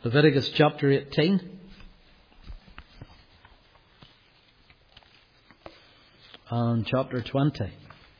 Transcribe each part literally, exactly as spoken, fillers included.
Leviticus chapter eighteen. And chapter twenty.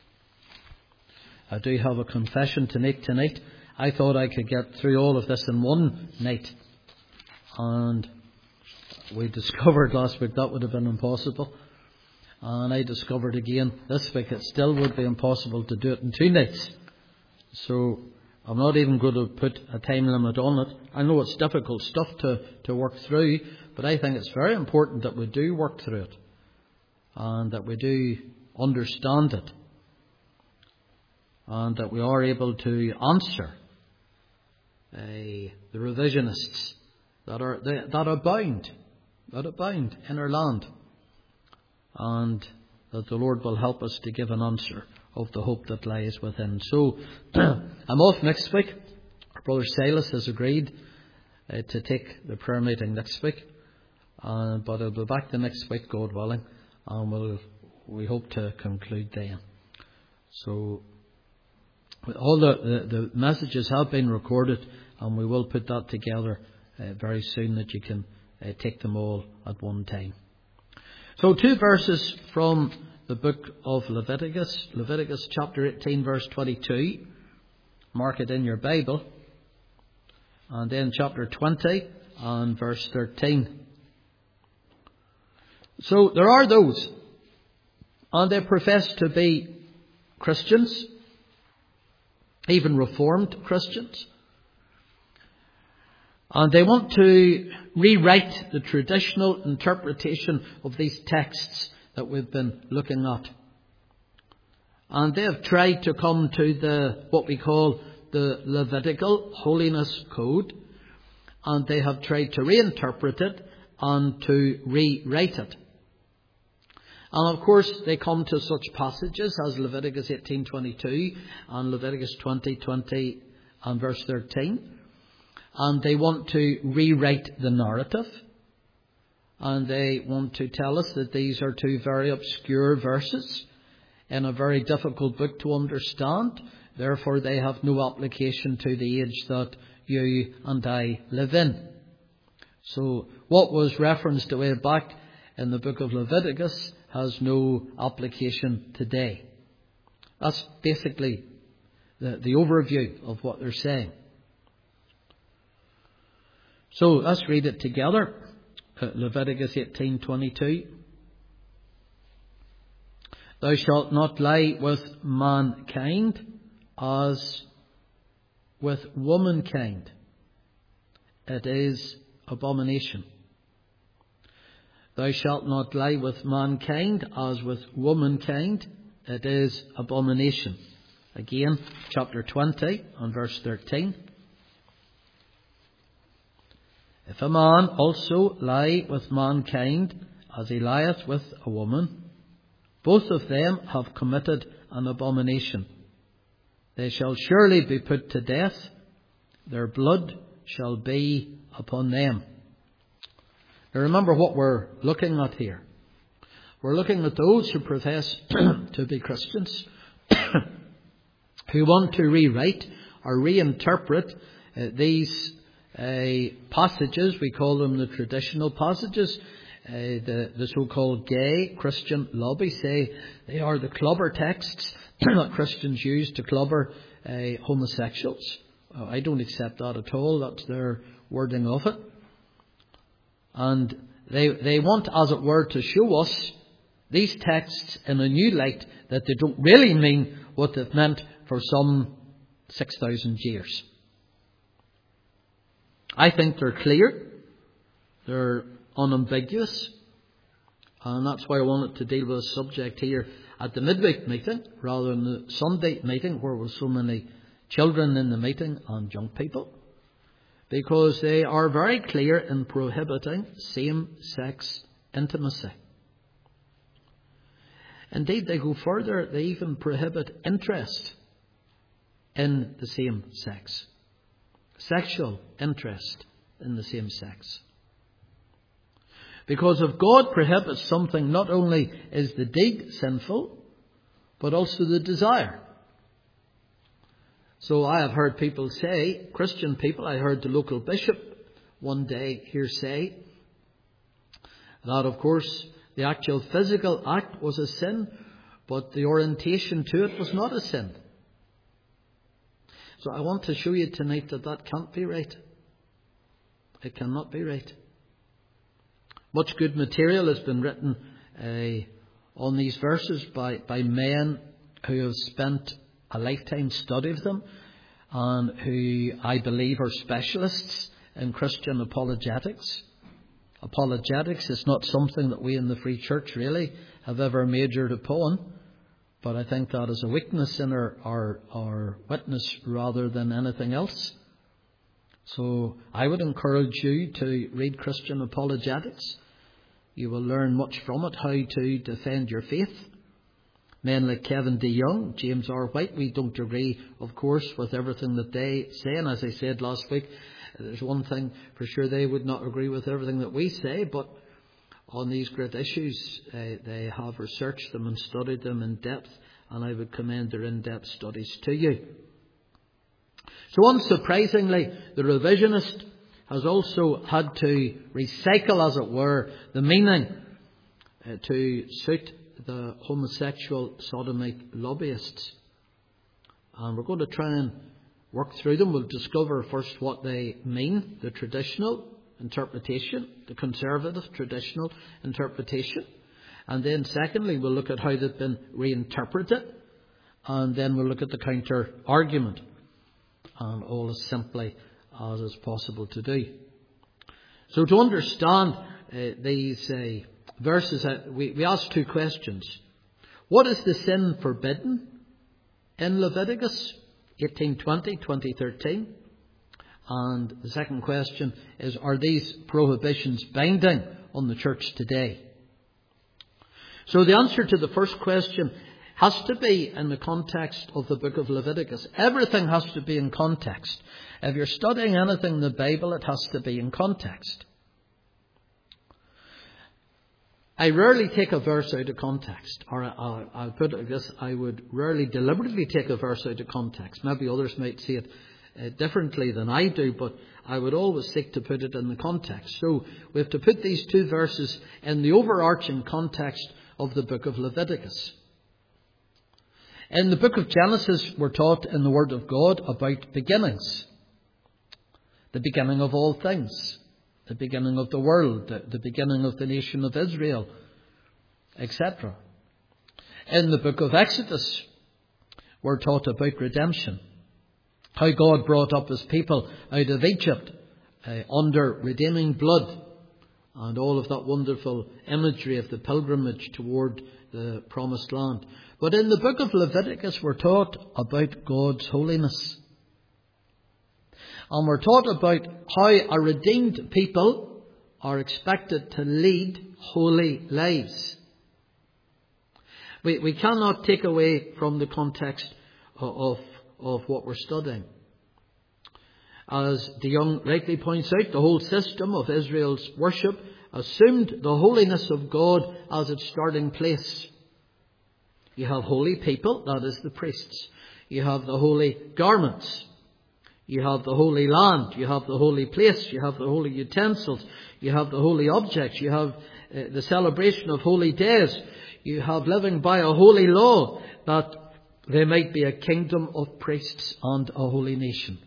I do have a confession to make tonight. I thought I could get through all of this in one night. And we discovered last week that would have been impossible. And I discovered again this week it still would be impossible to do it in two nights. So I'm not even going to put a time limit on it. I know it's difficult stuff to, to work through, but I think it's very important that we do work through it and that we do understand it and that we are able to answer uh, the revisionists that are that abound, that abound in our land, and that the Lord will help us to give an answer of the hope that lies within. So I'm off next week. Our brother Silas has agreed uh, to take the prayer meeting next week, uh, but I'll be back the next week, God willing, and we'll we hope to conclude then. So all the, the, the messages have been recorded, and we will put that together uh, very soon that you can uh, take them all at one time. So two verses from the book of Leviticus, Leviticus chapter eighteen verse twenty-two, mark it in your Bible, and then chapter twenty and verse thirteen. So there are those, and they profess to be Christians, even Reformed Christians, and they want to rewrite the traditional interpretation of these texts that we've been looking at. And they have tried to come to the what we call the Levitical Holiness Code, and they have tried to reinterpret it and to rewrite it. And of course they come to such passages as Leviticus eighteen twenty-two and Leviticus twenty twenty and verse thirteen. And they want to rewrite the narrative. And they want to tell us that these are two very obscure verses in a very difficult book to understand. Therefore, they have no application to the age that you and I live in. So, what was referenced way back in the book of Leviticus has no application today. That's basically the, the overview of what they're saying. So, let's read it together. Leviticus eighteen twenty-two. Thou shalt not lie with mankind as with womankind. It is abomination. Thou shalt not lie with mankind as with womankind. It is abomination. Again, chapter twenty and verse thirteen. If a man also lie with mankind as he lieth with a woman, both of them have committed an abomination. They shall surely be put to death. Their blood shall be upon them. Now remember what we're looking at here. We're looking at those who profess to be Christians, who want to rewrite or reinterpret uh, these Uh, passages. We call them the traditional passages. Uh, the, the so-called gay Christian lobby say they are the clubber texts that Christians use to clubber uh, homosexuals. Uh, I don't accept that at all. That's their wording of it. And they they want, as it were, to show us these texts in a new light, that they don't really mean what they've meant for some six thousand years. I think they're clear, they're unambiguous, and that's why I wanted to deal with the subject here at the midweek meeting rather than the Sunday meeting where there were so many children in the meeting and young people, because they are very clear in prohibiting same-sex intimacy. Indeed, they go further, they even prohibit interest in the same sex. Sexual interest in the same sex. Because if God prohibits something, not only is the deed sinful, but also the desire. So I have heard people say, Christian people, I heard the local bishop one day hear say that, of course, the actual physical act was a sin, but the orientation to it was not a sin. So I want to show you tonight that that can't be right. It cannot be right. Much good material has been written uh, on these verses by, by men who have spent a lifetime study of them and who I believe are specialists in Christian apologetics. Apologetics is not something that we in the Free Church really have ever majored upon, but I think that is a weakness in our, our, our witness rather than anything else. So I would encourage you to read Christian apologetics. You will learn much from it, how to defend your faith. Men like Kevin DeYoung, James R. White, we don't agree, of course, with everything that they say. And as I said last week, there's one thing for sure, they would not agree with everything that we say, but on these great issues, uh, they have researched them and studied them in depth, and I would commend their in-depth studies to you. So unsurprisingly, the revisionist has also had to recycle, as it were, the meaning uh, to suit the homosexual sodomite lobbyists. And we're going to try and work through them. We'll discover first what they mean, the traditional interpretation, the conservative traditional interpretation. And then secondly, we'll look at how they've been reinterpreted. And then we'll look at the counter argument. And all as simply as is possible to do. So to understand uh, these uh, verses, uh, we, we ask two questions. What is the sin forbidden in Leviticus eighteen twenty, twenty thirteen? And the second question is, are these prohibitions binding on the church today? So the answer to the first question has to be in the context of the book of Leviticus. Everything has to be in context. If you're studying anything in the Bible, it has to be in context. I rarely take a verse out of context. Or I'll, I'll put it like this, I would rarely deliberately take a verse out of context. Maybe others might see it uh, differently than I do, but I would always seek to put it in the context. So we have to put these two verses in the overarching context of the book of Leviticus. In the book of Genesis, we're taught in the Word of God about beginnings. The beginning of all things. The beginning of the world. The, the beginning of the nation of Israel. et cetera. In the book of Exodus, we're taught about redemption. How God brought up his people out of Egypt uh, under redeeming blood. And all of that wonderful imagery of the pilgrimage toward the promised land. But in the book of Leviticus, we're taught about God's holiness. And we're taught about how a redeemed people are expected to lead holy lives. We, we cannot take away from the context of, of what we're studying. As DeYoung rightly points out, the whole system of Israel's worship assumed the holiness of God as its starting place. You have holy people, that is the priests. You have the holy garments. You have the holy land. You have the holy place. You have the holy utensils. You have the holy objects. You have uh, the celebration of holy days. You have living by a holy law, that they might be a kingdom of priests and a holy nation.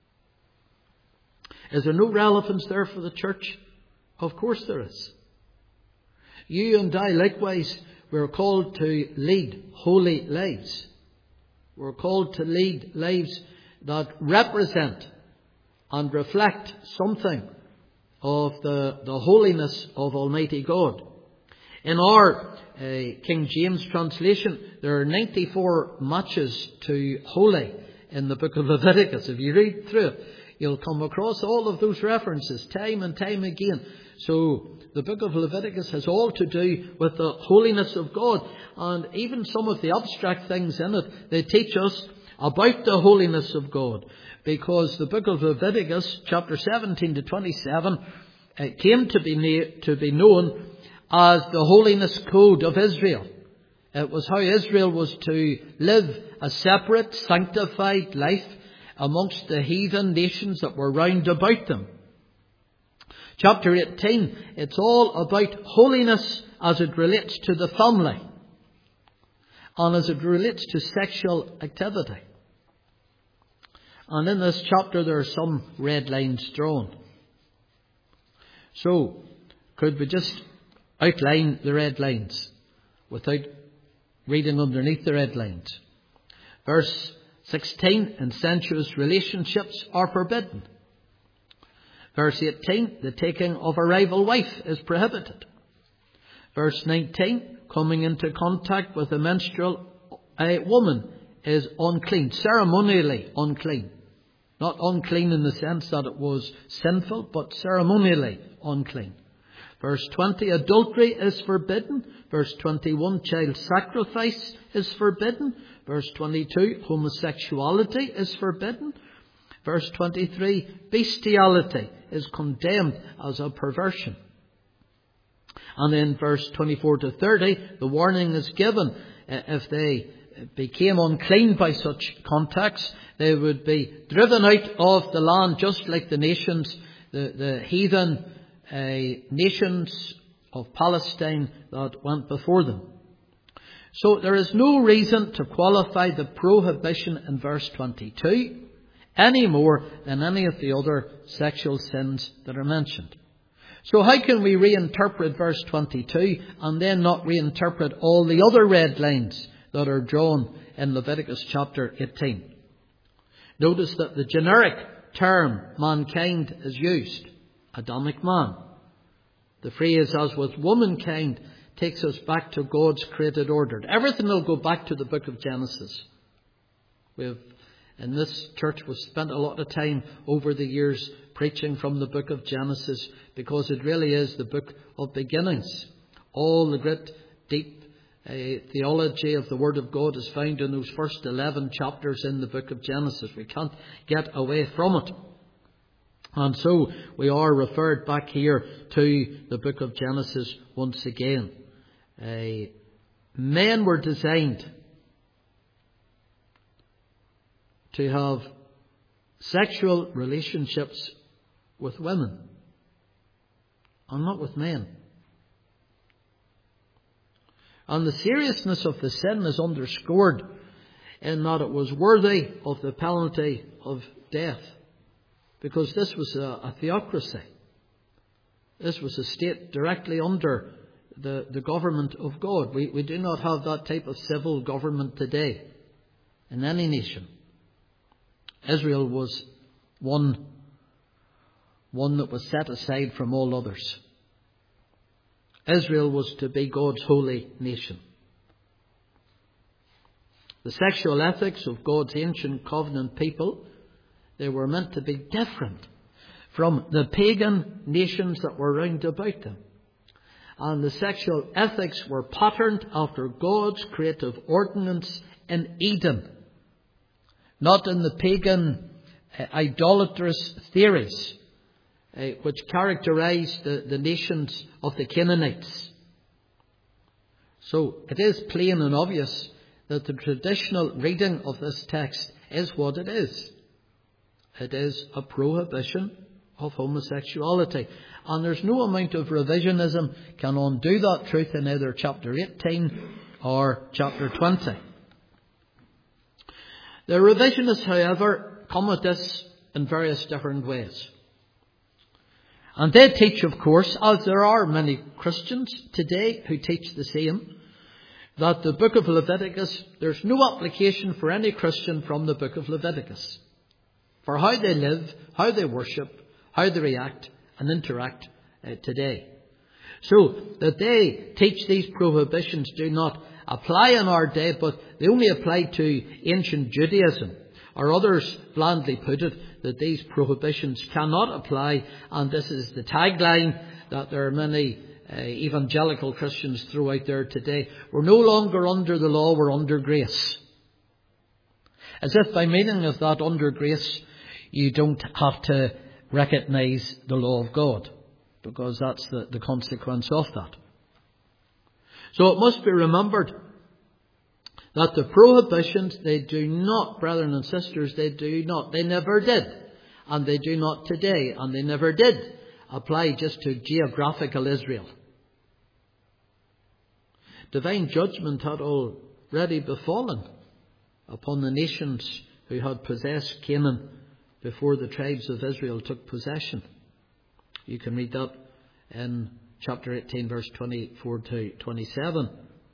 Is there no relevance there for the church? Of course there is. You and I, likewise, we're called to lead holy lives. We're called to lead lives that represent and reflect something of the, the holiness of Almighty God. In our uh, King James translation, there are ninety-four matches to holy in the book of Leviticus. If you read through it, you'll come across all of those references time and time again. So the book of Leviticus has all to do with the holiness of God. And even some of the abstract things in it, they teach us about the holiness of God. Because the book of Leviticus, chapter seventeen to twenty-seven, it came to be, na- to be known as the holiness code of Israel. It was how Israel was to live a separate, sanctified life amongst the heathen nations that were round about them. Chapter eighteen, it's all about holiness as it relates to the family and as it relates to sexual activity. And in this chapter there are some red lines drawn. So, could we just outline the red lines without reading underneath the red lines? Verse sixteen, incestuous relationships are forbidden. Verse eighteen, the taking of a rival wife is prohibited. Verse nineteen, coming into contact with a menstrual uh, woman is unclean, ceremonially unclean. Not unclean in the sense that it was sinful, but ceremonially unclean. Verse twenty, adultery is forbidden. Verse twenty-one, child sacrifice is forbidden. Verse twenty-two, homosexuality is forbidden. Verse twenty-three, bestiality is condemned as a perversion. And in verse twenty-four to thirty, the warning is given. If they became unclean by such contacts, they would be driven out of the land, just like the nations, the, the heathen uh, nations of Palestine that went before them. So there is no reason to qualify the prohibition in verse twenty-two any more than any of the other sexual sins that are mentioned. So how can we reinterpret verse twenty-two and then not reinterpret all the other red lines that are drawn in Leviticus chapter eighteen? Notice that the generic term mankind is used, Adamic man. The phrase as with womankind takes us back to God's created order. Everything will go back to the book of Genesis. We have, in this church, we've spent a lot of time over the years preaching from the book of Genesis, because it really is the book of beginnings. All the great deep uh, theology of the Word of God is found in those first eleven chapters in the book of Genesis. We can't get away from it. And so we are referred back here to the book of Genesis once again. Uh, men were designed to have sexual relationships with women and not with men. And the seriousness of the sin is underscored in that it was worthy of the penalty of death, because this was a, a theocracy. This was a state directly under the, the government of God. We, we do not have that type of civil government today in any nation. Israel was one, one that was set aside from all others. Israel was to be God's holy nation. The sexual ethics of God's ancient covenant people, they were meant to be different from the pagan nations that were round about them. And the sexual ethics were patterned after God's creative ordinance in Eden, not in the pagan uh, idolatrous theories uh, which characterized the, the nations of the Canaanites. So it is plain and obvious that the traditional reading of this text is what it is. It is a prohibition of homosexuality. And there's no amount of revisionism can undo that truth in either chapter eighteen or chapter twenty. The revisionists, however, come at this in various different ways. And they teach, of course, as there are many Christians today who teach the same, that the book of Leviticus, there's no application for any Christian from the book of Leviticus for how they live, how they worship, how they react and interact uh, today. So that they teach these prohibitions do not apply in our day, but they only apply to ancient Judaism. Or others blandly put it that these prohibitions cannot apply, and this is the tagline that there are many uh, evangelical Christians throw out there today. We're no longer under the law, we're under grace. As if by meaning of that under grace, you don't have to recognise the law of God, because that's the, the consequence of that. So it must be remembered that the prohibitions, they do not, brethren and sisters, they do not, they never did, and they do not today, and they never did, apply just to geographical Israel. Divine judgment had already befallen upon the nations who had possessed Canaan before the tribes of Israel took possession. You can read that in chapter eighteen, verse twenty-four to twenty-seven.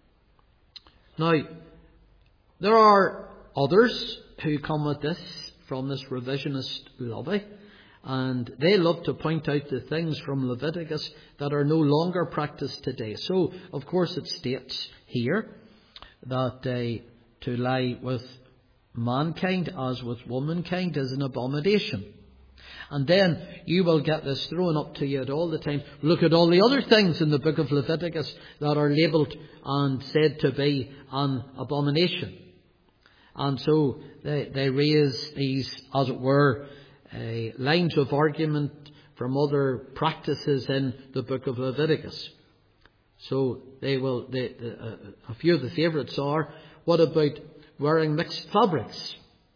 Now, there are others who come at this from this revisionist lobby, and they love to point out the things from Leviticus that are no longer practiced today. So, of course, it states here that uh, to lie with mankind as with womankind is an abomination. And then you will get this thrown up to you at all the time. Look at all the other things in the book of Leviticus that are labelled and said to be an abomination. And so they, they raise these, as it were, uh, lines of argument from other practices in the book of Leviticus. So they will. They, uh, a few of the favourites are, what about wearing mixed fabrics?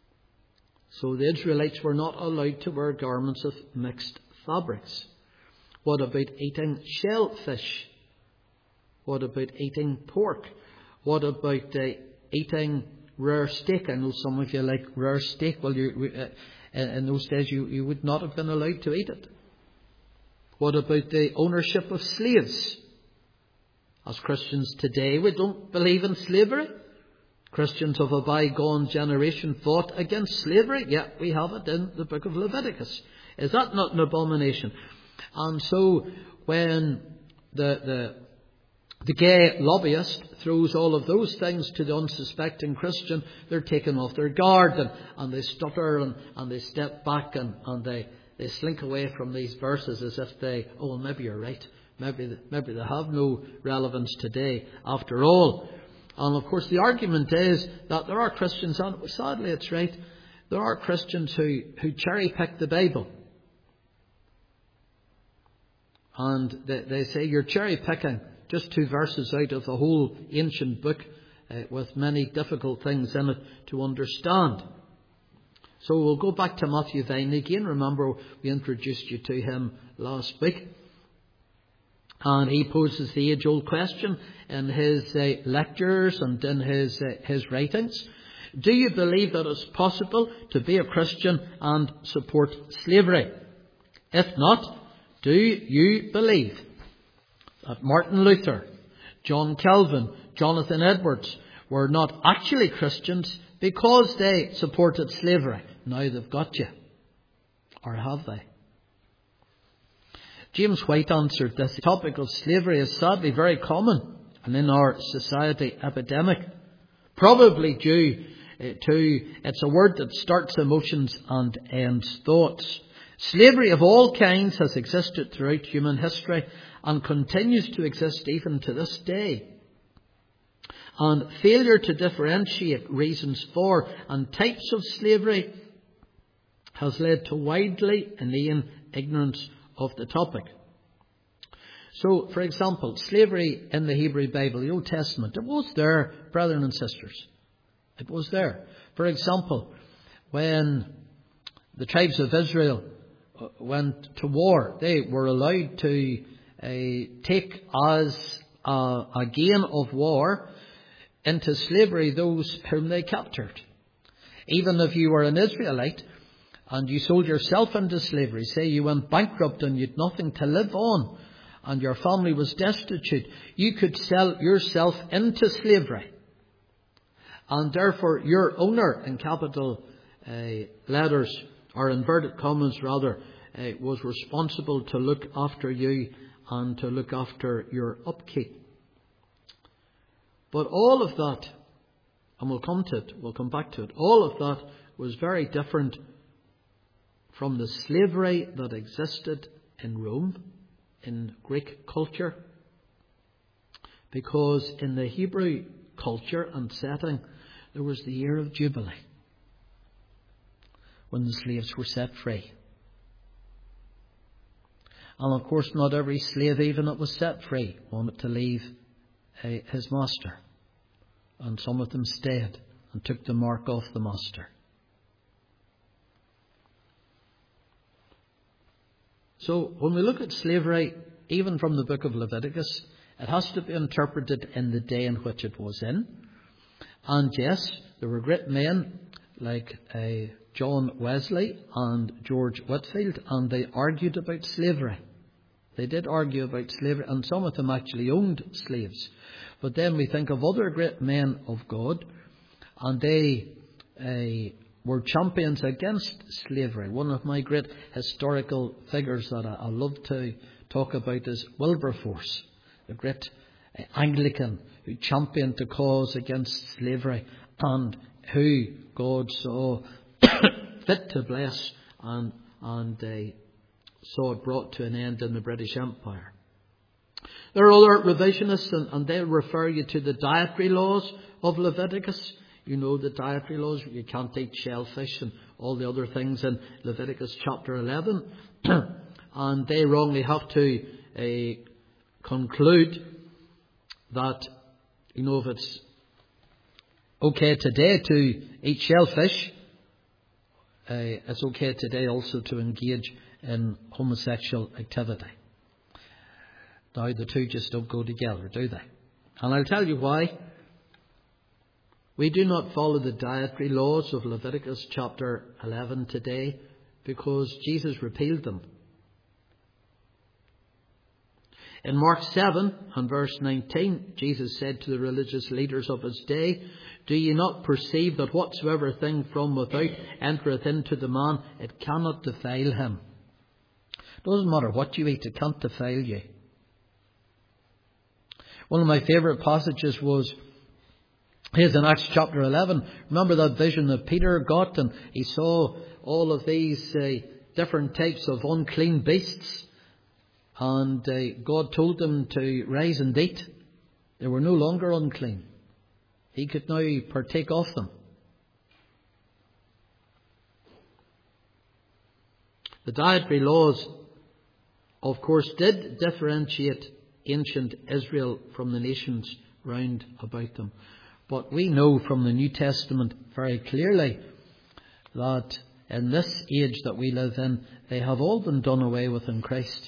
So the Israelites were not allowed to wear garments of mixed fabrics. What about eating shellfish? What about eating pork? What about uh, eating rare steak? I know some of you like rare steak. Well, you, uh, in those days you, you would not have been allowed to eat it. What about the ownership of slaves? As Christians today, we don't believe in slavery. Christians of a bygone generation fought against slavery. Yeah, we have it in the book of Leviticus. Is that not an abomination? And so when the the the gay lobbyist throws all of those things to the unsuspecting Christian, they're taken off their guard and, and they stutter and, and they step back and, and they, they slink away from these verses as if they, oh, well, maybe you're right. Maybe, maybe they have no relevance today after all. And of course the argument is that there are Christians, and sadly it's right, there are Christians who, who cherry pick the Bible. And they, they say you're cherry picking just two verses out of the whole ancient book uh, with many difficult things in it to understand. So we'll go back to Matthew Vine again. Remember we introduced you to him last week. And he poses the age-old question in his uh, lectures and in his uh, his writings. Do you believe that it's possible to be a Christian and support slavery? If not, do you believe that Martin Luther, John Calvin, Jonathan Edwards were not actually Christians because they supported slavery? Now they've got you. Or have they? James White answered this. The topic of slavery is sadly very common and in our society epidemic. Probably due to, it's a word that starts emotions and ends thoughts. Slavery of all kinds has existed throughout human history and continues to exist even to this day. And failure to differentiate reasons for and types of slavery has led to widely inane ignorance of the topic. So, for example, slavery in the Hebrew Bible, the Old Testament, it was there, brethren and sisters. It was there. For example, when the tribes of Israel went to war, they were allowed to uh, take as a, a gain of war into slavery those whom they captured. Even if you were an Israelite and you sold yourself into slavery, say you went bankrupt and you'd nothing to live on and your family was destitute, you could sell yourself into slavery. And therefore your owner, in capital uh, letters, or inverted commas rather, uh, was responsible to look after you and to look after your upkeep. But all of that, and we'll come to it, we'll come back to it, all of that was very different from the slavery that existed in Rome, in Greek culture. Because in the Hebrew culture and setting, there was the year of Jubilee, when the slaves were set free. And of course not every slave even that was set free wanted to leave uh, his master. And some of them stayed and took the mark off the master. So when we look at slavery, even from the book of Leviticus, it has to be interpreted in the day in which it was in. And yes, there were great men like uh, John Wesley and George Whitefield, and they argued about slavery. They did argue about slavery, and some of them actually owned slaves. But then we think of other great men of God, and they uh, were champions against slavery. One of my great historical figures that I, I love to talk about is Wilberforce, the great uh, Anglican who championed the cause against slavery, and who God saw fit to bless and, and uh, saw it brought to an end in the British Empire. There are other revisionists, and, and they refer you to the dietary laws of Leviticus. You know the dietary laws. You can't eat shellfish and all the other things in Leviticus chapter eleven. And they wrongly have to uh, conclude that, you know, if it's okay today to eat shellfish, uh, it's okay today also to engage in homosexual activity. Now, the two just don't go together, do they? And I'll tell you why. We do not follow the dietary laws of Leviticus chapter eleven today because Jesus repealed them. In Mark seven and verse nineteen, Jesus said to the religious leaders of his day, "Do ye not perceive that whatsoever thing from without entereth into the man, it cannot defile him?" It doesn't matter what you eat, it can't defile you. One of my favourite passages was here's in Acts chapter eleven. Remember that vision that Peter got, and he saw all of these uh, different types of unclean beasts, and uh, God told them to rise and eat. They were no longer unclean. He could now partake of them. The dietary laws, of course, did differentiate ancient Israel from the nations round about them. But we know from the New Testament very clearly that in this age that we live in, they have all been done away with in Christ.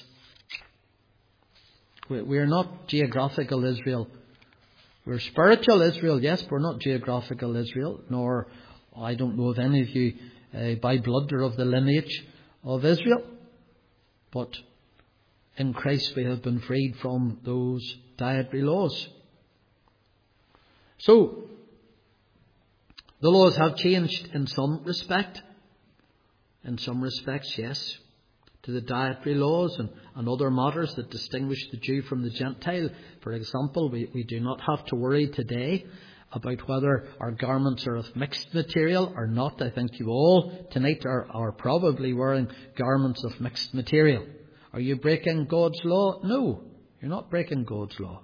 We are not geographical Israel. We're spiritual Israel, yes, but we're not geographical Israel, nor, I don't know of any of you uh, by blood or of the lineage of Israel. But in Christ we have been freed from those dietary laws. So, the laws have changed in some respect. In some respects, yes, to the dietary laws and, and other matters that distinguish the Jew from the Gentile. For example, we, we do not have to worry today about whether our garments are of mixed material or not. I think you all tonight are, are probably wearing garments of mixed material. Are you breaking God's law? No, you're not breaking God's law.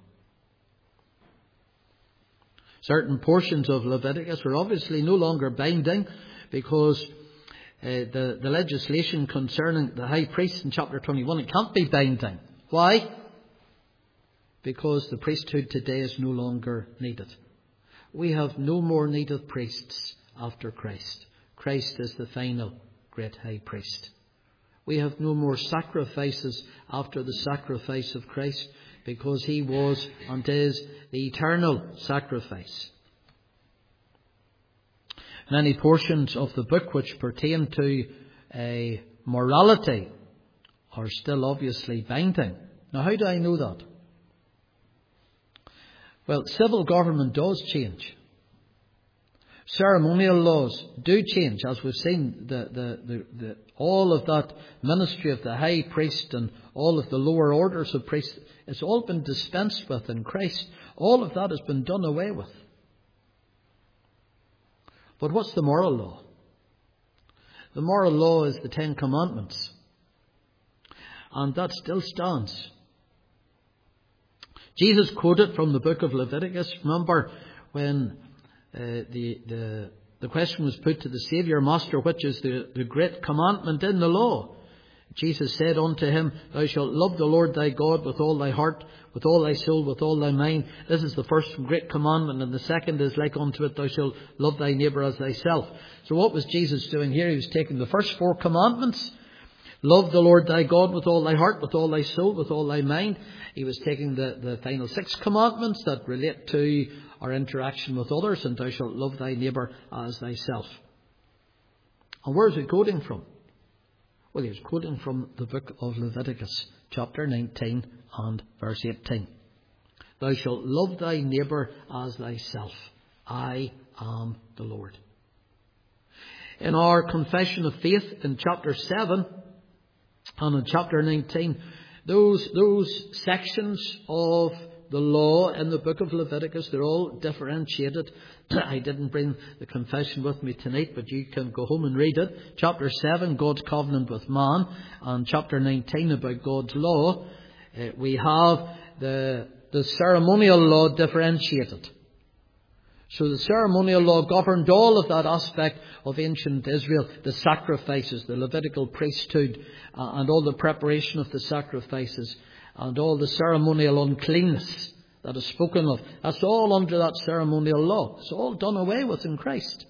Certain portions of Leviticus are obviously no longer binding because uh, the, the legislation concerning the high priest in chapter twenty-one, it can't be binding. Why? Because the priesthood today is no longer needed. We have no more need of priests after Christ. Christ is the final great high priest. We have no more sacrifices after the sacrifice of Christ, because he was and is the eternal sacrifice. Many portions of the book which pertain to a morality are still obviously binding. Now, how do I know that? Well, civil government does change. Ceremonial laws do change, as we've seen. The, the, the, the, all of that ministry of the high priest and all of the lower orders of priests, it's all been dispensed with in Christ. All of that has been done away with. But what's the moral law? The moral law is the Ten Commandments. And that still stands. Jesus quoted from the book of Leviticus. Remember when uh, the, the, the question was put to the Saviour, Master, which is the, the great commandment in the law? Jesus said unto him, Thou shalt love the Lord thy God with all thy heart, with all thy soul, with all thy mind. This is the first and great commandment, and the second is like unto it, Thou shalt love thy neighbour as thyself. So what was Jesus doing here? He was taking the first four commandments, Love the Lord thy God with all thy heart, with all thy soul, with all thy mind. He was taking the, the final six commandments that relate to our interaction with others, and thou shalt love thy neighbour as thyself. And where is he quoting from? Well, he was quoting from the book of Leviticus, chapter nineteen and verse eighteen. Thou shalt love thy neighbour as thyself. I am the Lord. In our confession of faith in chapter seven and in chapter nineteen, those, those sections of the law in the book of Leviticus, they're all differentiated. I didn't bring the confession with me tonight, but you can go home and read it. Chapter seven, God's covenant with man, and chapter nineteen about God's law. Uh, we have the, the ceremonial law differentiated. So the ceremonial law governed all of that aspect of ancient Israel, the sacrifices, the Levitical priesthood, uh, and all the preparation of the sacrifices, and all the ceremonial uncleanness that is spoken of. That's all under that ceremonial law. It's all done away with in Christ.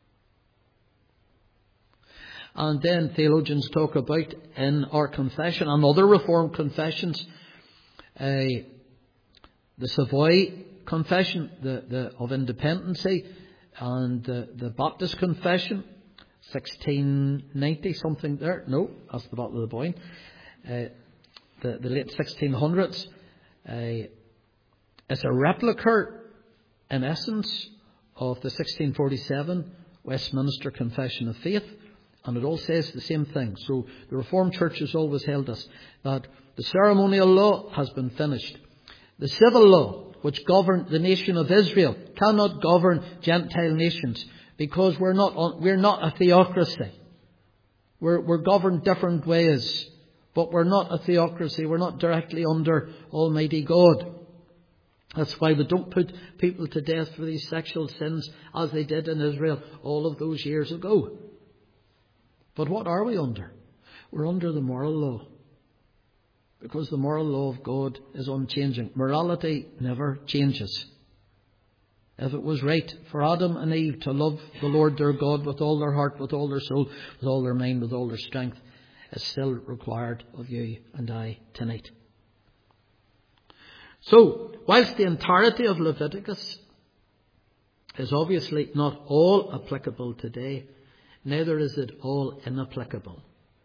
And then theologians talk about in our confession and other Reformed confessions, uh, the Savoy Confession the, the, of Independency, and the, the Baptist Confession, sixteen ninety something there. No, that's the bottom of the point. Uh, the, the late sixteen hundreds. Uh, it's a replica, in essence, of the sixteen forty-seven Westminster Confession of Faith, and it all says the same thing. So the Reformed Church has always held us that the ceremonial law has been finished. The civil law, which governed the nation of Israel, cannot govern Gentile nations, because we're not we're not a theocracy. We're we're governed different ways, but we're not a theocracy. We're not directly under Almighty God. That's why we don't put people to death for these sexual sins as they did in Israel all of those years ago. But what are we under? We're under the moral law. Because the moral law of God is unchanging. Morality never changes. If it was right for Adam and Eve to love the Lord their God with all their heart, with all their soul, with all their mind, with all their strength, it's still required of you and I tonight. So, whilst the entirety of Leviticus is obviously not all applicable today, neither is it all inapplicable.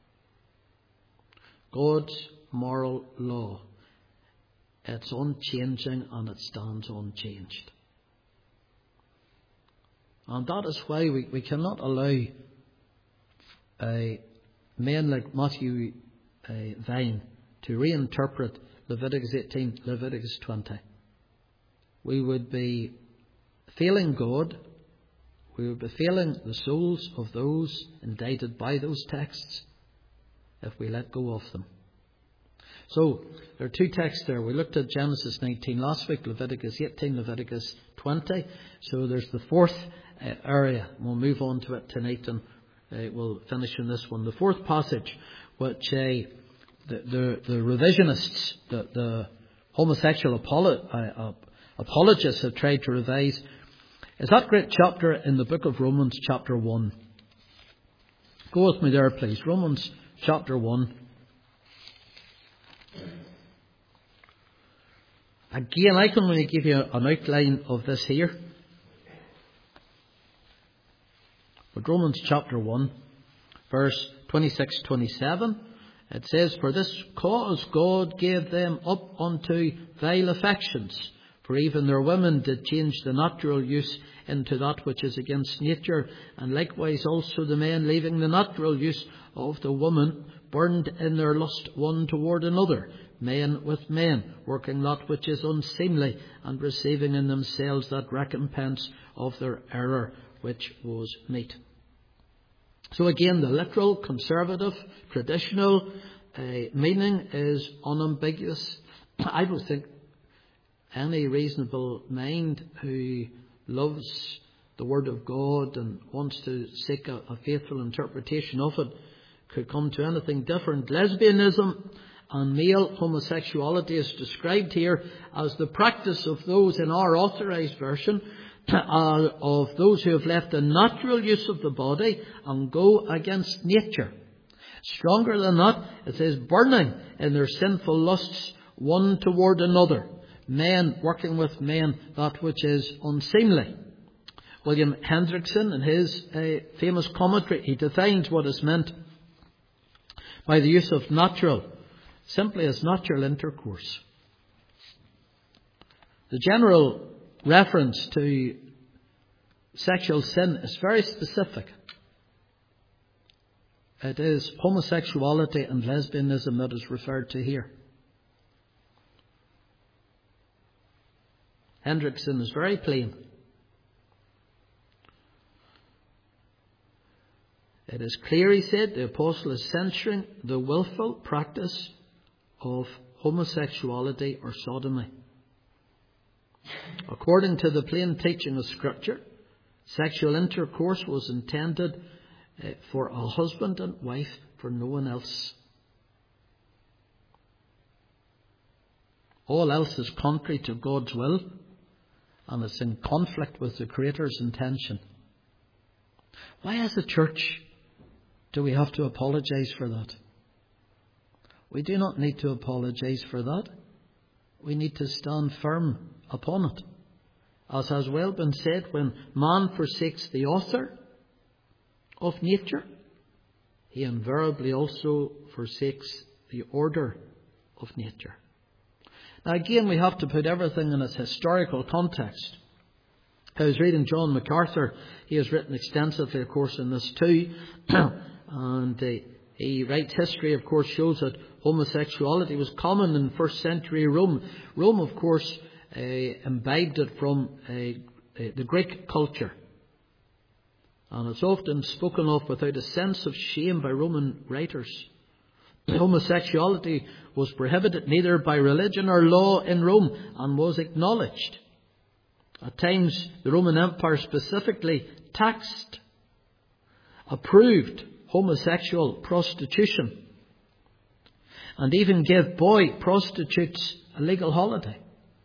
God's moral law, it's unchanging and it stands unchanged. And that is why we, we cannot allow uh, men like Matthew uh, Vine to reinterpret Leviticus eighteen, Leviticus twenty. We would be failing God. We would be failing the souls of those indicted by those texts if we let go of them. So, there are two texts there. We looked at Genesis nineteen last week, Leviticus eighteen, Leviticus twenty. So there's the fourth uh, area. We'll move on to it tonight, and uh, we'll finish in this one. The fourth passage, which uh, the, the, the revisionists, the, the homosexual apolo- uh, apologists have tried to revise, is that great chapter in the book of Romans, chapter one. Go with me there, please. Romans, chapter one. Again, I can only give you an outline of this here. But Romans chapter one, verse twenty-six to twenty-seven, it says, For this cause God gave them up unto vile affections, for even their women did change the natural use into that which is against nature, and likewise also the men, leaving the natural use of the woman, burned in their lust one toward another, men with men, working that which is unseemly, and receiving in themselves that recompense of their error which was meet. So again, the literal, conservative, traditional uh, meaning is unambiguous. I don't think any reasonable mind who loves the Word of God and wants to seek a, a faithful interpretation of it could come to anything different. Lesbianism and male homosexuality is described here as the practice of those in our authorized version, uh, of those who have left the natural use of the body and go against nature. Stronger than that, it says burning in their sinful lusts one toward another. Men working with men, that which is unseemly. William Hendrickson, in his uh, famous commentary, he defines what is meant by the use of natural, simply as natural intercourse. The general reference to sexual sin is very specific. It is homosexuality and lesbianism that is referred to here. Hendrickson is very plain. It is clear, he said, the apostle is censuring the willful practice of homosexuality or sodomy. According to the plain teaching of Scripture, sexual intercourse was intended uh, for a husband and wife, for no one else. All else is contrary to God's will, and it's in conflict with the Creator's intention. Why, as a church, do we have to apologize for that? We do not need to apologize for that. We need to stand firm upon it. As has well been said, when man forsakes the author of nature, he invariably also forsakes the order of nature. Now again, we have to put everything in its historical context. I was reading John MacArthur. He has written extensively, of course, in this too. and uh, he writes history, of course, shows that homosexuality was common in first century Rome. Rome, of course, uh, imbibed it from uh, uh, the Greek culture. And it's often spoken of without a sense of shame by Roman writers. Homosexuality was prohibited neither by religion or law in Rome and was acknowledged. At times, the Roman Empire specifically taxed, approved homosexual prostitution, and even gave boy prostitutes a legal holiday.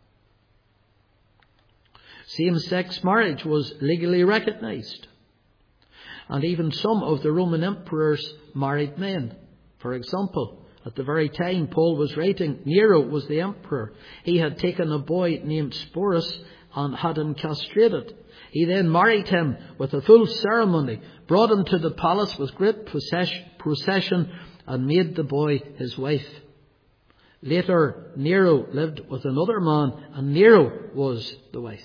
Same-sex marriage was legally recognized, and even some of the Roman emperors married men. For example, at the very time Paul was writing, Nero was the emperor. He had taken a boy named Sporus and had him castrated. He then married him with a full ceremony, brought him to the palace with great procession, and made the boy his wife. Later, Nero lived with another man, and Nero was the wife.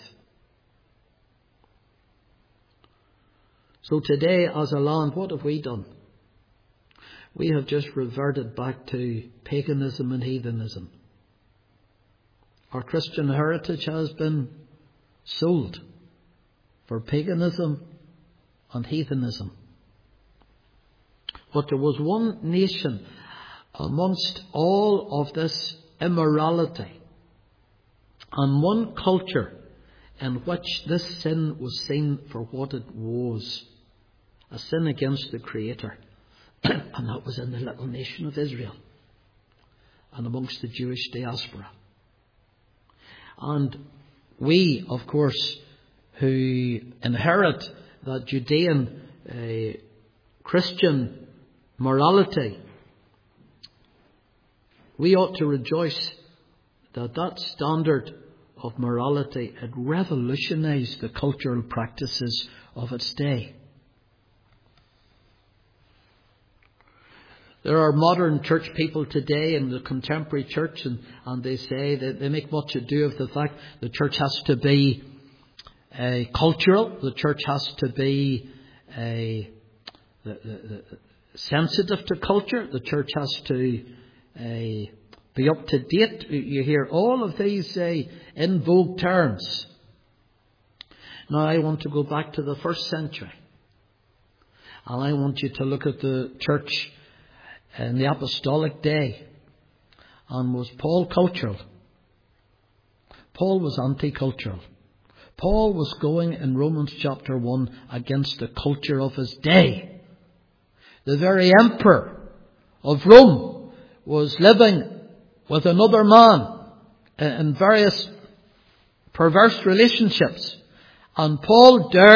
So today, as a land, what have we done? We have just reverted back to paganism and heathenism. Our Christian heritage has been sold for paganism and heathenism. But there was one nation amongst all of this immorality, and one culture in which this sin was seen for what it was, a sin against the Creator. And that was in the little nation of Israel and amongst the Jewish diaspora. And we, of course, who inherit that Judean uh, Christian morality, we ought to rejoice that that standard of morality had revolutionized the cultural practices of its day. There are modern church people today in the contemporary church, and, and they say that they make much ado of the fact the church has to be uh, cultural, the church has to be uh, the, the, the sensitive to culture, the church has to uh, be up to date. You hear all of these uh, in vogue terms. Now I want to go back to the first century, and I want you to look at the church in the apostolic day. And was Paul cultural? Paul was anti-cultural. Paul was going in Romans chapter one against the culture of his day. The very emperor of Rome was living with another man in various perverse relationships. And Paul dared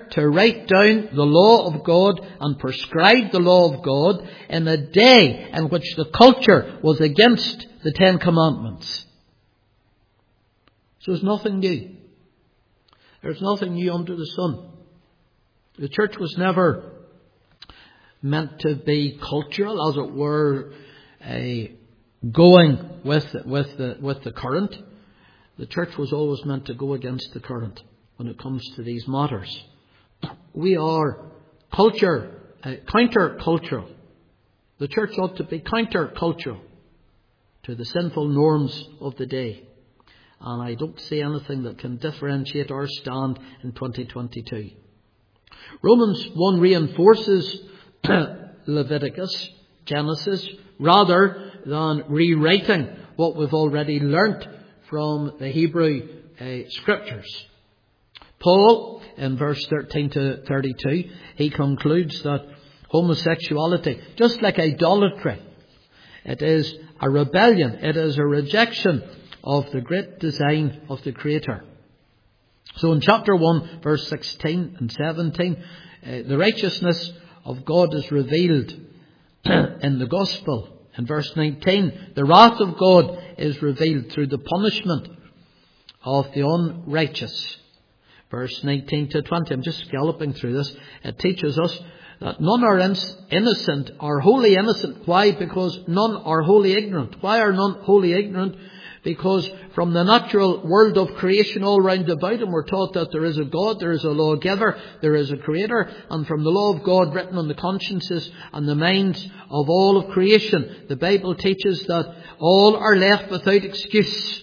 prepared to write down the law of God and prescribe the law of God in a day in which the culture was against the Ten Commandments. So there's nothing new. There's nothing new under the sun. The church was never meant to be cultural, as it were, a going with with the with the current. The church was always meant to go against the current when it comes to these matters. We are culture, uh, counter-cultural. The church ought to be counter-cultural to the sinful norms of the day. And I don't see anything that can differentiate our stand in twenty twenty-two. Romans one reinforces Leviticus, Genesis, rather than rewriting what we've already learnt from the Hebrew uh, Scriptures. Paul, in verse thirteen to thirty-two, he concludes that homosexuality, just like idolatry, it is a rebellion, it is a rejection of the great design of the Creator. So in chapter one, verse sixteen and seventeen, uh, the righteousness of God is revealed in the gospel. In verse nineteen, the wrath of God is revealed through the punishment of the unrighteous. Verse nineteen to twenty, I'm just galloping through this. It teaches us that none are innocent, are wholly innocent. Why? Because none are wholly ignorant. Why are none wholly ignorant? Because from the natural world of creation all round about him, we're taught that there is a God, there is a lawgiver, there is a creator. And from the law of God written on the consciences and the minds of all of creation, the Bible teaches that all are left without excuse.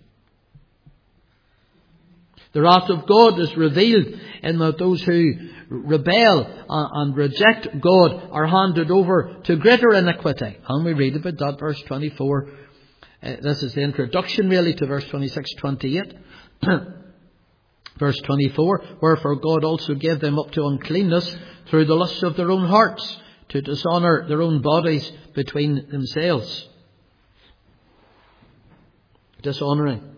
The wrath of God is revealed in that those who rebel and reject God are handed over to greater iniquity. And we read about that, verse twenty-four. Uh, this is the introduction really to verse twenty-six, twenty-eight. Verse twenty-four, wherefore God also gave them up to uncleanness through the lusts of their own hearts, to dishonour their own bodies between themselves. Dishonouring.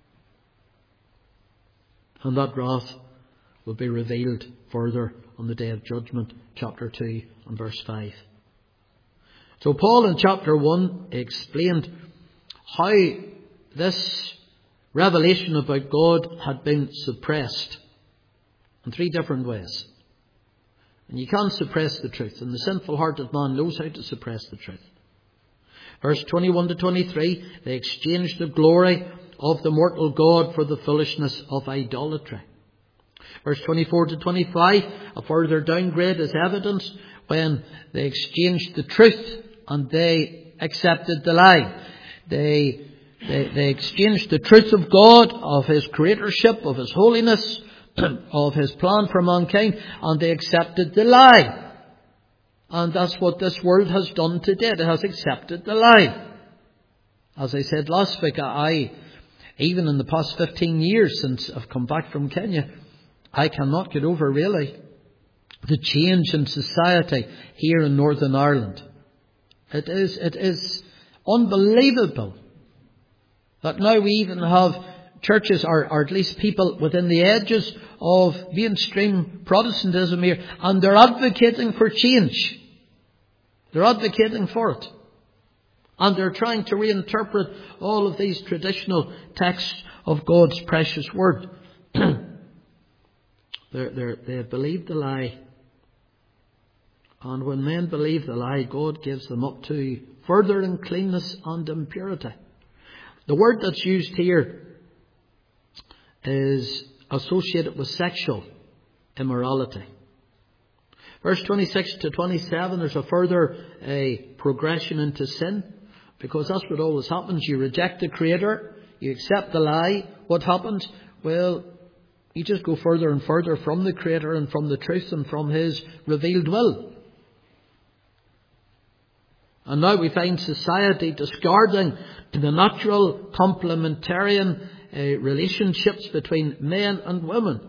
And that wrath will be revealed further on the day of judgment, chapter two and verse five. So Paul in chapter one explained how this revelation about God had been suppressed in three different ways. And you can't suppress the truth, and the sinful heart of man knows how to suppress the truth. Verse twenty-one to twenty-three, they exchanged the glory of the mortal God for the foolishness of idolatry. Verse twenty-four to twenty-five, a further downgrade is evidence when they exchanged the truth and they accepted the lie. They, they, they exchanged the truth of God, of His creatorship, of His holiness, of His plan for mankind, and they accepted the lie. And that's what this world has done today. It has accepted the lie. As I said last week, I, even in the past fifteen years since I've come back from Kenya, I cannot get over really the change in society here in Northern Ireland. It is, it is unbelievable that now we even have churches, or, or at least people within the edges of mainstream Protestantism here, and they're advocating for change. They're advocating for it. And they're trying to reinterpret all of these traditional texts of God's precious word. they're, they're, they have believed the lie. And when men believe the lie, God gives them up to further uncleanness and impurity. The word that's used here is associated with sexual immorality. Verse twenty-six to twenty-seven, there's a further a progression into sin, because that's what always happens. You reject the Creator, you accept the lie. What happens? Well, you just go further and further from the Creator and from the truth and from His revealed will. And now we find society discarding the natural complementarian uh, relationships between men and women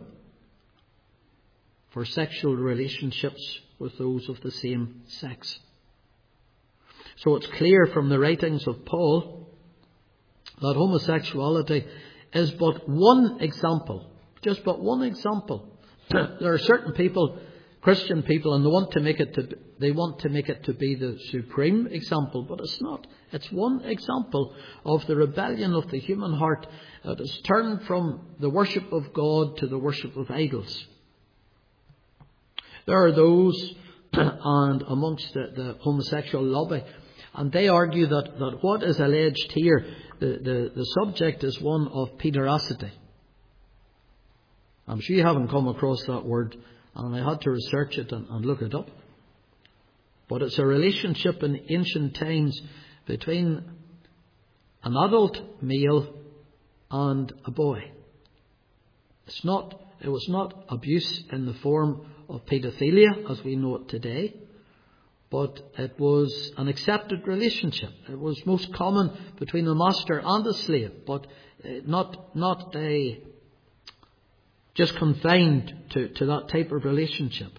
for sexual relationships with those of the same sex. So it's clear from the writings of Paul that homosexuality is but one example, just but one example There are certain people, Christian people, and they want to make it to they want to make it to be the supreme example, but it's not. It's one example of the rebellion of the human heart that has turned from the worship of God to the worship of idols. There are those, and amongst the, the homosexual lobby, and they argue that, that what is alleged here, the, the, the subject is one of pederasty. I'm sure you haven't come across that word, and I had to research it and, and look it up. But it's a relationship in ancient times between an adult male and a boy. It's not, it was not abuse in the form of paedophilia as we know it today, but it was an accepted relationship. It was most common between a master and a slave, but not not a just confined to, to that type of relationship.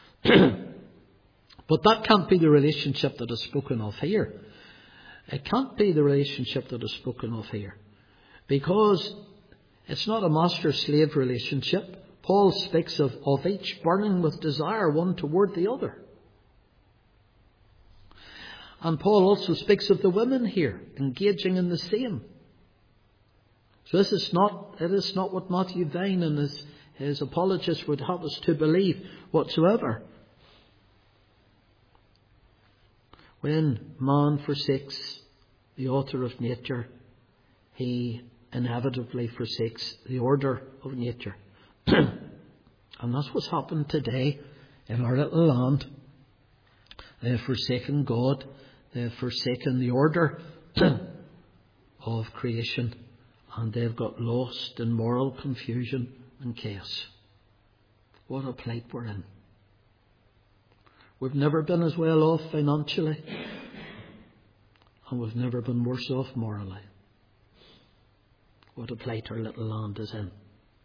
But that can't be the relationship that is spoken of here. It can't be the relationship that is spoken of here, because it's not a master-slave relationship. Paul speaks of, of each burning with desire one toward the other. And Paul also speaks of the women here engaging in the same. So this is not, it is not what Matthew Vine and his, his apologists would have us to believe whatsoever. When man forsakes the author of nature, he inevitably forsakes the order of nature. And that's what's happened today in our little land. They have forsaken God. They have forsaken the order of creation. And they've got lost in moral confusion and chaos. What a plight we're in. We've never been as well off financially, and we've never been worse off morally. What a plight our little land is in.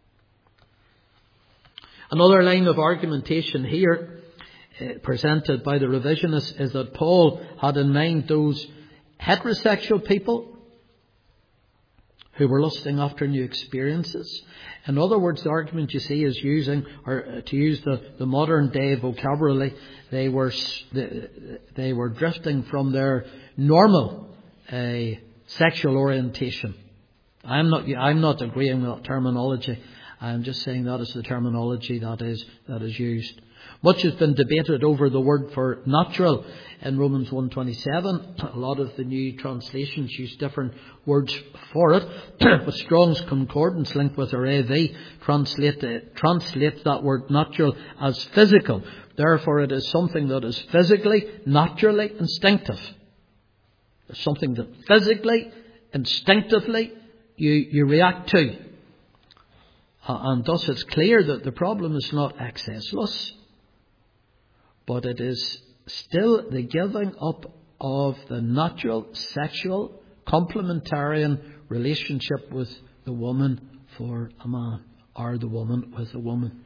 Another line of argumentation here uh, presented by the revisionists is that Paul had in mind those heterosexual people who were lusting after new experiences. In other words, the argument you see is using, or to use the, the modern day vocabulary, they were they were drifting from their normal uh, sexual orientation. I'm not I'm not agreeing with that terminology. I'm just saying that is the terminology that is that is used. Much has been debated over the word for natural in Romans one twenty-seven. A lot of the new translations use different words for it. But Strong's Concordance, linked with our A V, translate, uh, translates that word natural as physical. Therefore, it is something that is physically, naturally, instinctive. It's something that physically, instinctively, you, you react to. Uh, and thus it's clear that the problem is not excess lust, but it is still the giving up of the natural sexual complementarian relationship with the woman for a man, or the woman with a woman.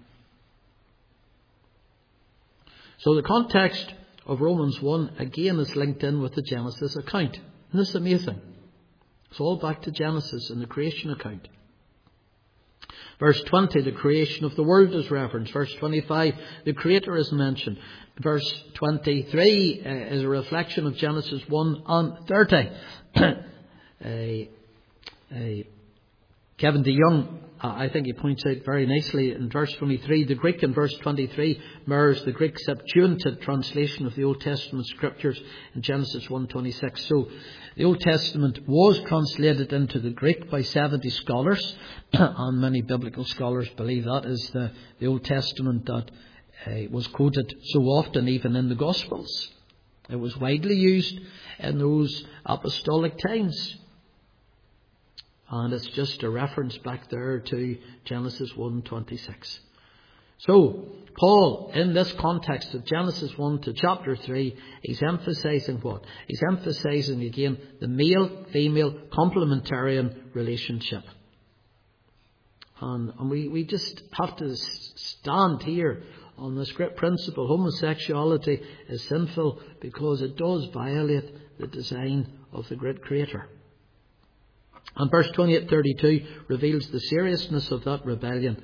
So the context of Romans one again is linked in with the Genesis account. Isn't this amazing? It's all back to Genesis and the creation account. Verse twenty, the creation of the world is referenced. Verse twenty-five, the Creator is mentioned. Verse twenty-three uh, is a reflection of Genesis one and thirty. uh, uh, Kevin DeYoung, uh, I think he points out very nicely in verse twenty-three, the Greek in verse twenty-three mirrors the Greek Septuagint translation of the Old Testament scriptures in Genesis one twenty-six. So the Old Testament was translated into the Greek by seventy scholars, and many biblical scholars believe that is the, the Old Testament that uh, was quoted so often even in the Gospels. It was widely used in those apostolic times. And it's just a reference back there to Genesis one twenty-six. So, Paul, in this context of Genesis one to chapter three, he's emphasizing what? He's emphasizing again the male-female complementarian relationship. And, and we, we just have to stand here on this great principle. Homosexuality is sinful because it does violate the design of the great Creator. And verse twenty-eight thirty-two reveals the seriousness of that rebellion.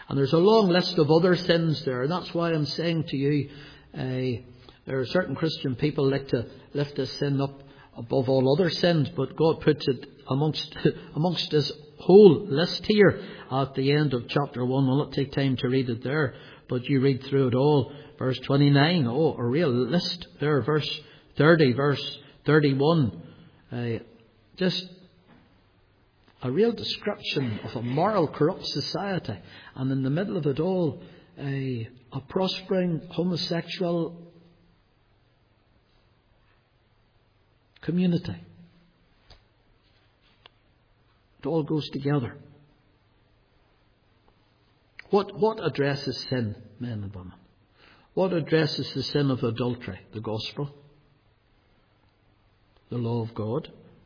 And there's a long list of other sins there. And that's why I'm saying to you, uh, there are certain Christian people like to lift this sin up above all other sins, but God puts it amongst amongst this whole list here at the end of chapter one. We'll not take time to read it there, but you read through it all. Verse twenty-nine, oh, a real list there. Verse thirty, verse thirty-one, uh, just a real description of a moral, corrupt society. And in the middle of it all, a, a prospering homosexual community. It all goes together. What, what addresses sin, men and women? What addresses the sin of adultery? The gospel. The law of God.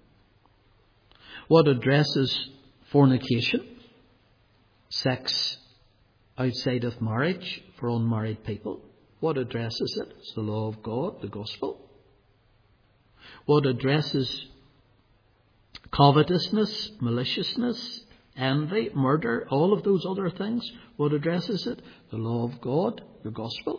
What addresses fornication? Sex outside of marriage for unmarried people. What addresses it? It's the law of God, the gospel. What addresses covetousness, maliciousness, envy, murder, all of those other things? What addresses it? The law of God, the gospel.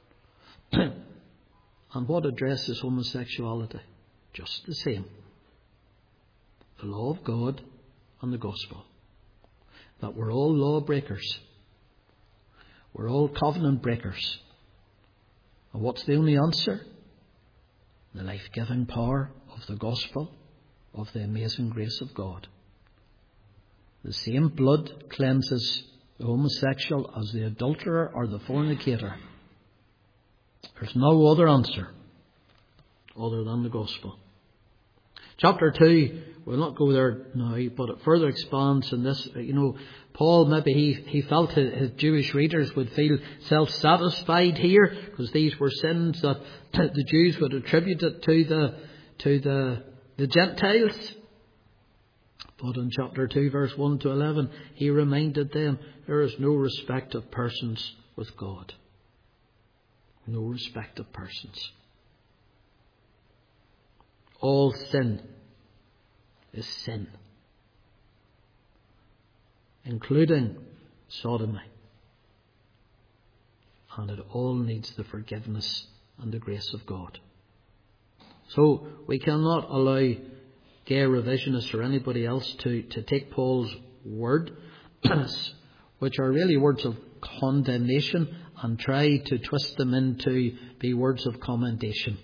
And what addresses homosexuality? Just the same. The law of God and the gospel. That we're all law breakers. We're all covenant breakers. And what's the only answer? The life-giving power of the gospel, of the amazing grace of God. The same blood cleanses the homosexual as the adulterer or the fornicator. There's no other answer other than the gospel. Chapter two, we'll not go there now, but it further expands in this. You know, Paul, maybe he, he felt his, his Jewish readers would feel self-satisfied here, because these were sins that the Jews would attribute it to the to the, the Gentiles. But in chapter two, verse one to eleven, he reminded them there is no respect of persons with God. No respect of persons. All sin is sin, including sodomy. And it all needs the forgiveness and the grace of God. So we cannot allow gay revisionists or anybody else to, to take Paul's word, which are really words of condemnation, and try to twist them into be words of commendation.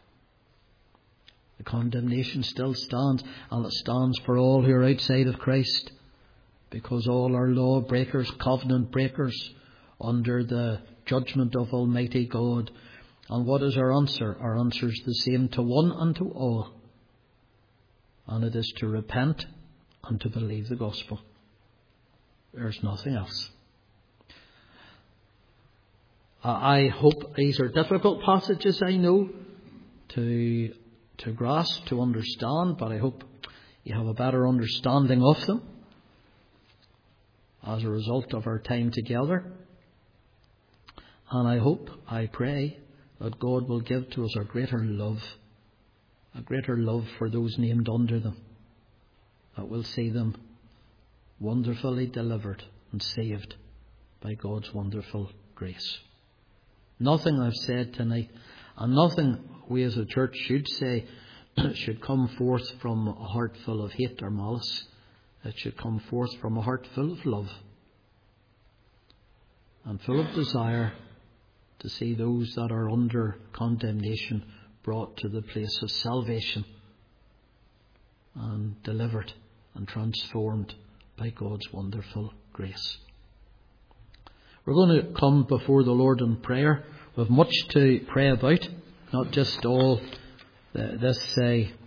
The condemnation still stands, and it stands for all who are outside of Christ, because all are law breakers, covenant breakers, under the judgment of Almighty God. And what is our answer? Our answer is the same to one and to all, and it is to repent and to believe the gospel. There's nothing else. I hope these are difficult passages, I know, to to grasp, to understand, but I hope you have a better understanding of them as a result of our time together. And I hope, I pray, that God will give to us a greater love, a greater love for those named under them, that will see them wonderfully delivered and saved by God's wonderful grace. Nothing I've said tonight, and nothing we as a church should say, should come forth from a heart full of hate or malice. It should come forth from a heart full of love and full of desire to see those that are under condemnation brought to the place of salvation and delivered and transformed by God's wonderful grace. We're going to come before the Lord in prayer. We have much to pray about, not just all the, this uh,